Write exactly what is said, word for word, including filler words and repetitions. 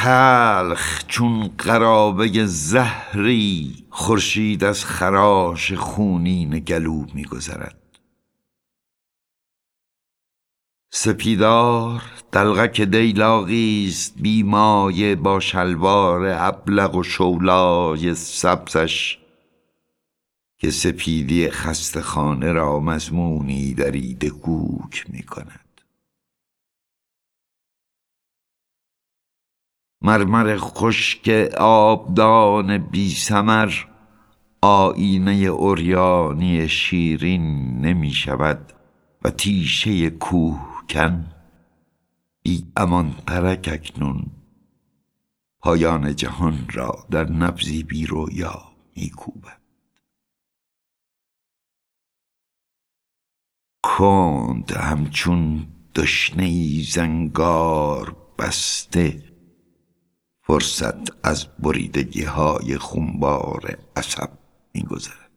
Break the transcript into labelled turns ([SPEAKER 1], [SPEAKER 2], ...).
[SPEAKER 1] تلخ چون قرابه زهری، خورشید از خراش خونین گلو می گذرد. سپیدار دلغک دیلاقیست بی مایه، با شلوار ابلق و شولای سبزش، که سپیدی خسته خانه را مضمونی دریده کوک می کند. مرمر خشک آبدان بی ثمر، آیینه عریانی شیرین نمی شود و تیشه کوهکن بی امان ترک اکنون پایان جهان را در نبضی بی رویا می کوبد. کند همچون دشنه‌ای زنگار بسته، فرصت از بریدگی های خونبار عصب می گذرد.